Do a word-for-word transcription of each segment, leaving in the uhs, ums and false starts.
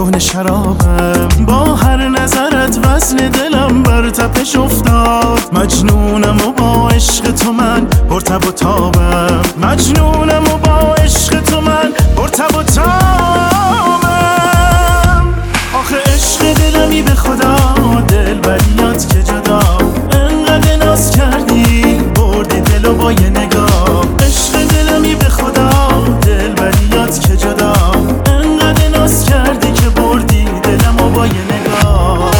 کهنه شرابم. با هر نظرت وزن دلم بر تپش افتاد. مجنونم و با عشق تو من پرتب و تابم. مجنونم و با عشق تو من پرتب و تابم. آخه عشق دلمی به خدا دل بریات که جدا. انقدر ناز کردی بردی دلو با یه نگاه. عشق دلمی به خدا دل بریات که جدا. انقدر ناز کردی که بردی دلمو با یه نگاه.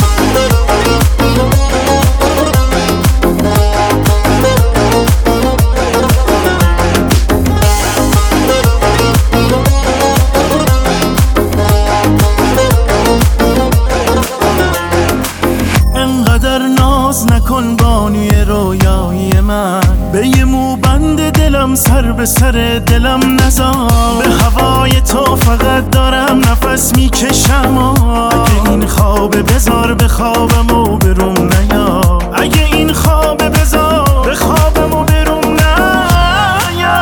نکن بانوی رویایی من. به یه موبند دلم سر به سر دلم نزار. به هوای تو فقط دارم نفس میکشم. اگه این خواب بذار به خوابم و بروم نیا. اگه این خواب بذار به خوابم و بروم نیا.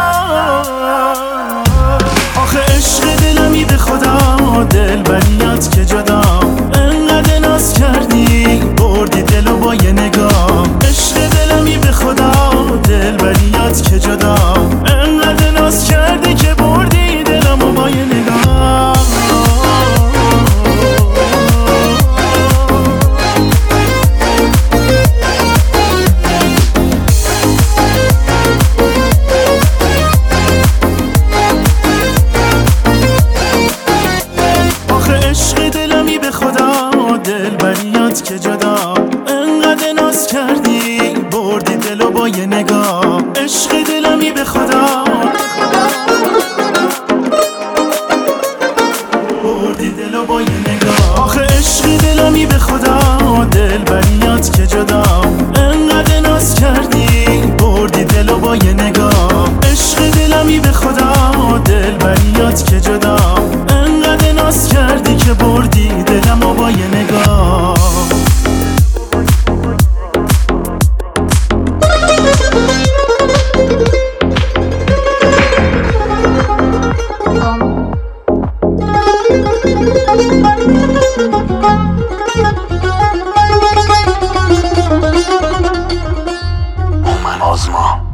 آخه عشق دلمی به خدا دل بریات که جدا. انقدر ناز کردی بردی دلو با یه نگاه. عشق دلمی به خدا دل بریات که جدا. انقدر ناز کردی که بردی دلمو با یه نگاه. آخه عشق دلمی به خدا دل بریات که جدا. انقدر ناز کردی بردی دلو با یه نگاه. عشق دلمی به خدا بردی دلو با یه نگاه. آخه عشق دلمی به خدا دل بریات که جدا. انقدر ناز کردی بردی دلو با یه نگاه. عشق دلمی به خدا دل بریات که جدا. انقدر ناز کردی که بردی دلمو با یه نگاه. آزما